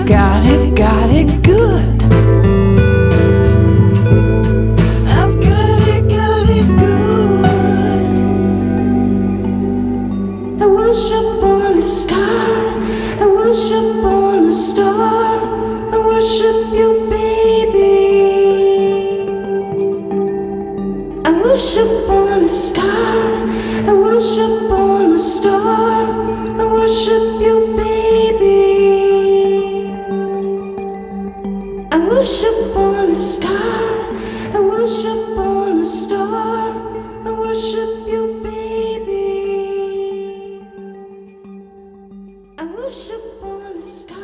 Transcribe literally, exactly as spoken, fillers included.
got it, got it good. I've got it, got it good. I worship on a star, I worship on a star, I worship you, baby. I worship on a star, I worship on a star, I worship you, baby. I worship on a star, I worship on a star, I worship you, baby. I worship on a star.